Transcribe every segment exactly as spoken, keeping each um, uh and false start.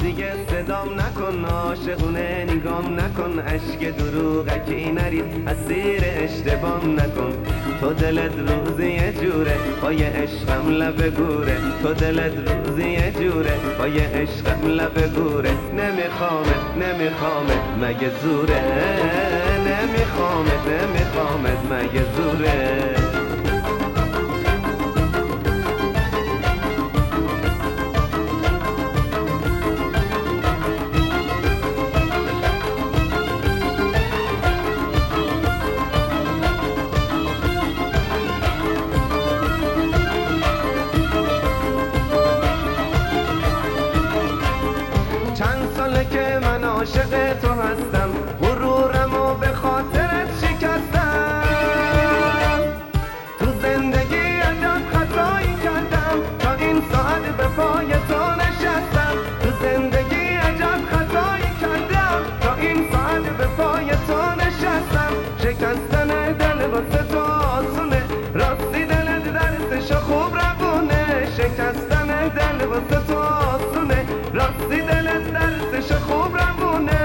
دیگه صدام نکن، عاشقونه نگام نکن، اشک دروغکی نرید، اسیر اشتبام نکن. تو دلت روزی یه جوره، پای عشقم لب گوره. تو دلت روزی یه جوره، پای عشقم لب گوره. نمیخوامت نمیخوامت مگه زوره، نمیخوامت نمیخوامت مگه زوره. که من عاشق تو هستم، غرورمو به خاطرت شکستم. تو زندگی عجب خطایی کردم، تا این ساعت به پای تو نشستم. تو زندگی عجب خطایی کردم، تا این ساعت به پای تو نشستم. شکستن دل واسه تو آسونه، راستی دلت درسشو خوب ربونه. شکستن دل واسه تو آسونه، راستی دلت درسشو خوب ربونه.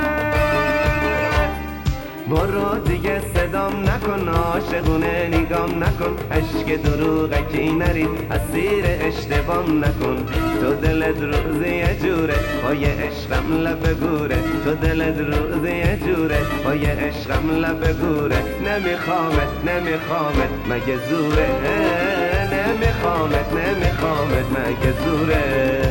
برو دیگه صدام نکن، عاشقونه نگام نکن، اشک دروغکی نرید، اسیر اشتبام نکن. تو دلت روزی یه جوره، پای عشقم لب گوره. تو دلت روزی یه جوره، پای عشقم لب گوره. نمیخوامت نمیخوامت مگه زوره، نمیخوامت نمیخوامت مگه زوره.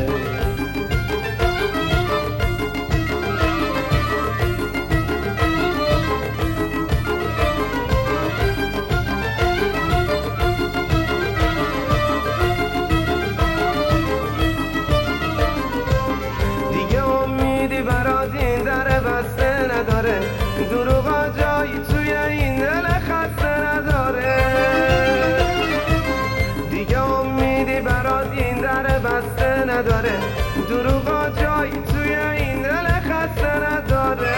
نداره دروغا جایی توی این دل خسته نداره. دیگه امیدی برات این در بسته نداره، دروغا جایی توی این دل خسته نداره.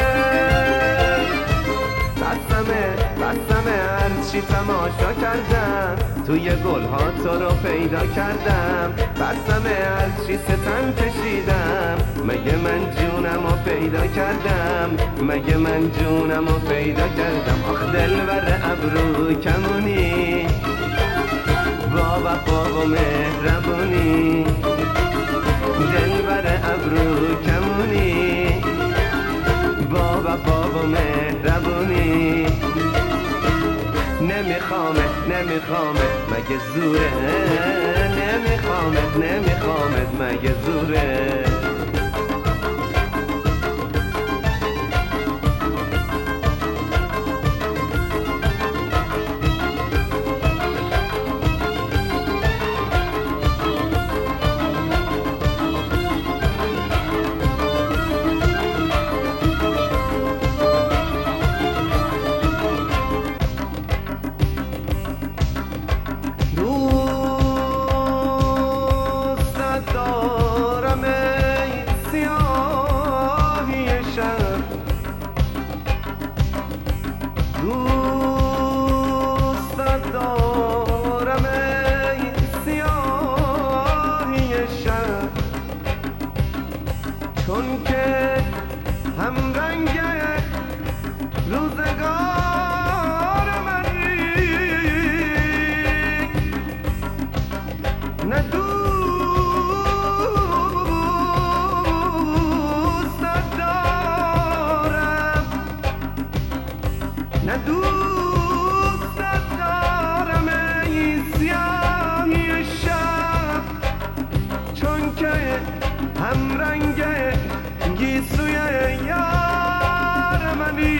بسمه بسمه هرچی تماشا کردم، توی گلها تو رو پیدا کردم. بسمه هرچی ستم کشیدم، مگه من جونم رو پیدا کردم، مگه من جونم رو پیدا کردم. آخ دلبر ابرو کمونی، با وفا و مهربونی. دلبر ابرو کمونی، با وفا و مهربونی. نمیخوامت نمیخوامت مگه زوره، نمیخوامت نمیخوامت مگه زوره. دوستت دارم ای سیاهی شب، چون که هم رنگ روزگار منی. نه دوستت دارم، نه دوستت دارم ای سیاهی شب، چون که هم رنگ گیسوی یار منی.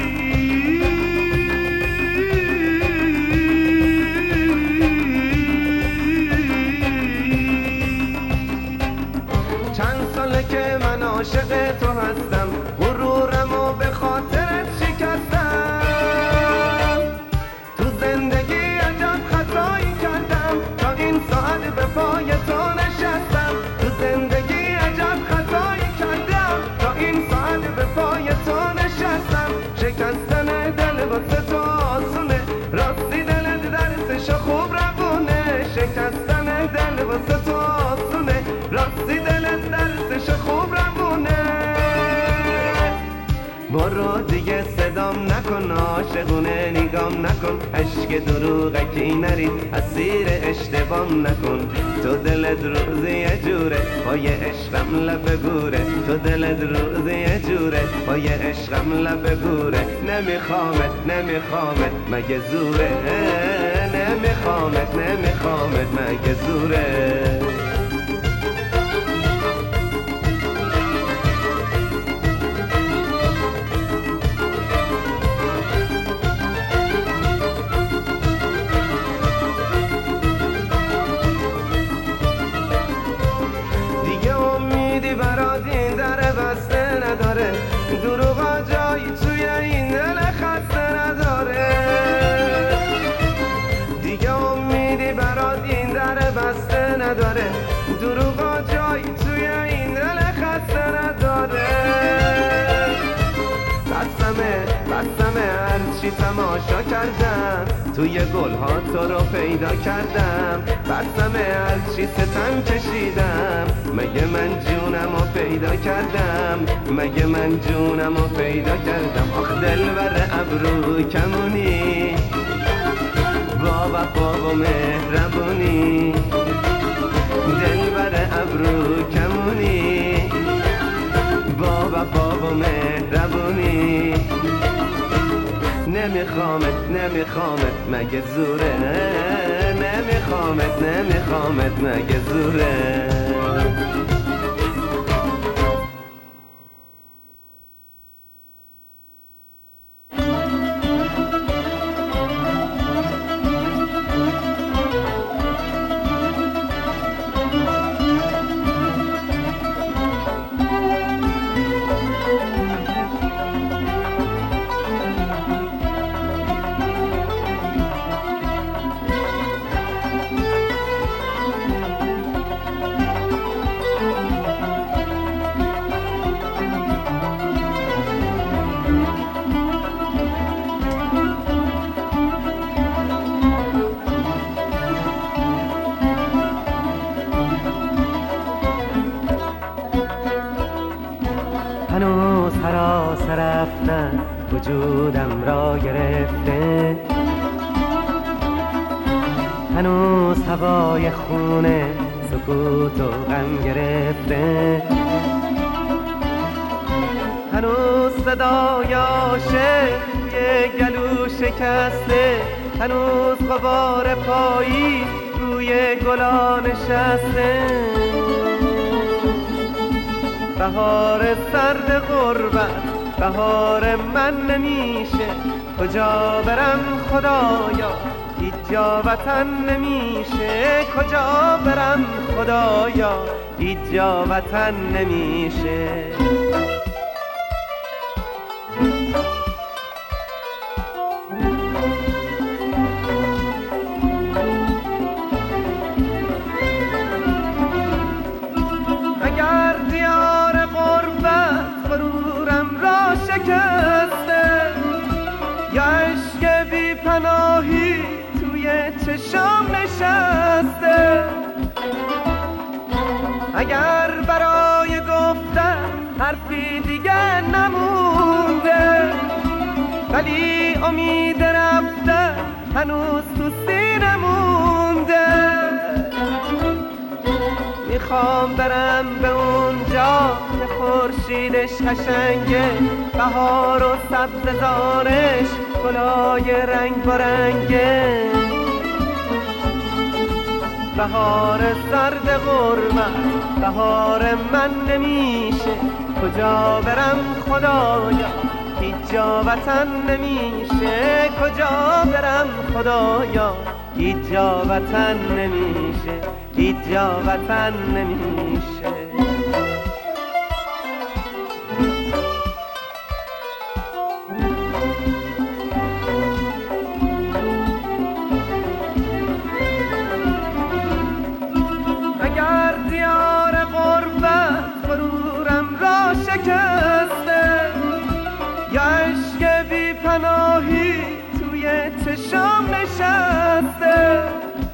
چند ساله که من عاشق تو هستم، غرورمو به خاطرت شکستم. تو زندگی عجب خطایی کردم، تا این ساعت به پای تو نشستم. تو زندگی عجب خطایی کردم، تا این ساعت به پای نکن، عاشقونه نگام نکن، عشق دروغکی نرید اسیر اشتبام نکن. تو دلت روزی یه جوره پای عشقم لب گوره، تو دلت روزی یه جوره پای عشقم لب گوره. نمیخوامت نمیخوامت مگه زوره، نمیخوامت نمیخوامت مگه زوره. دروغا جایی توی این دل خسته نداره، دیگه امیدی برات این در بسته نداره. دروغا جایی توی این دل خسته نداره. بسمه بسمه هرچی تماشا کردم، توی گلها تو رو پیدا کردم. بسمه هرچی ستم کشیدم، مگه من جونم رو پیدا کردم، مگه من جونم رو پیدا کردم. آخ دلبر ابرو کمونی، با وفا و مهربونی. دلبر ابرو کمونی، با وفا و مهربونی. نمیخوامت نمیخوامت مگه زوره، نمیخوامت نمیخوامت مگه زوره. هنوز حراس رفتن وجودم را گرفته، هنوز هوای خونه سکوت و غم گرفته، هنوز صدای عاشق توی گلو شکسته، هنوز غبار پایی روی گلا نشسته. بهار سرد غربت بهار من نمیشه، کجا برم خدایا هیچ جا وطن نمیشه، کجا برم خدایا هیچ جا وطن نمیشه. اگر دیار غربت غرورم را شکسته، یا عشق بی پناهی توی چشام نشسته، اگر برای گفتن حرفی دیگه نمونده، ولی امید رفتن هنوز تو سینه مونده. میخوام برم به اونجا که خورشیدش قشنگه، بهار و سبززارش گلای رنگ برنگه. بهار سرد غربت بهار من نمیشه، کجا برم خدایا هیچ جا وطن نمیشه، کجا برم خدایا هیچ جا وطن نمیشه، هیچ جا وطن نمیشه. اگر دیار غربت غرورم را شکسته، یا عشق بی پناهی توی چشام نشسته،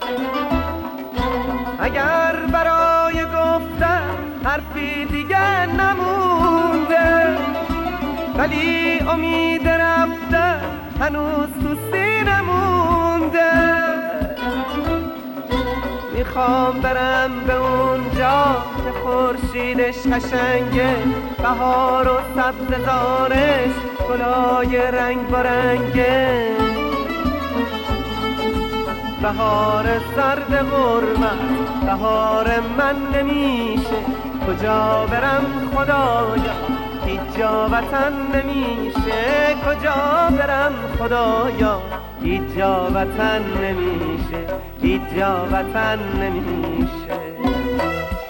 اگر برای گفتن حرفی دیگه نمونده، ولی امید رفتن هنوز تو سینه مونده. میخوام برم به اونجا که خورشیدش قشنگه، بهار و سبززارش گلای رنگ برنگه. بهار سرد غربت بهار من نمیشه، کجا برم خدایا هیچ جا وطن نمیشه. کجا برم خدایا هیچ جا وطن نمیشه، هیچ جا وطن نمیشه.